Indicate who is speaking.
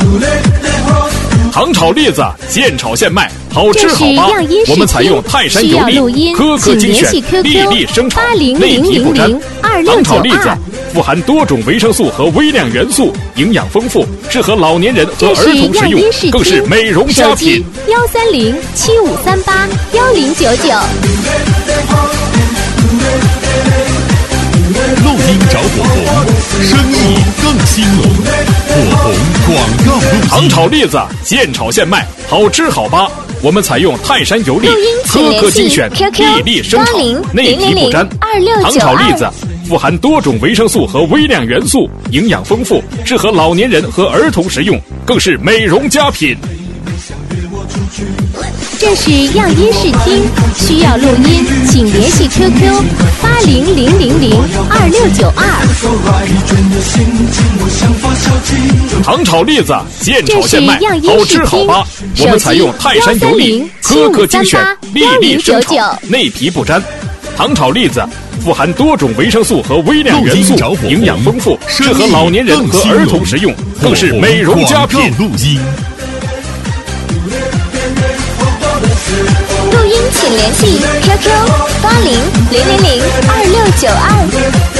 Speaker 1: 糖炒栗子，现炒现卖，好吃好扒。我们采用泰山油粒，颗颗精选，粒粒生炒，内皮不粘。糖炒栗子富含多种维生素和微量元素，营养丰富，适合老年人和儿童食用，更是美容佳品。
Speaker 2: 130-7538-1099。
Speaker 3: 录音找火红，生意更兴隆。火红广告录音。
Speaker 1: 糖炒栗子，现炒现卖，好吃好扒。我们采用泰山油粒，颗颗精选，粒粒生炒，内皮不粘。糖炒栗子富含多种维生素和微量元素，营养丰富，适合老年人和儿童食用，更是美容佳品。
Speaker 2: 这是样音视听，需要录音，请联系 QQ 8000026992。
Speaker 1: 糖炒栗子，现炒现卖，好吃好扒。我们采用泰山油粒，颗颗精选，粒粒生炒，内皮不粘。糖炒栗子富含多种维生素和微量元素，营养丰富，适合老年人和儿童食用，更是美容佳品。
Speaker 2: 录音请联系 QQ 8000026992。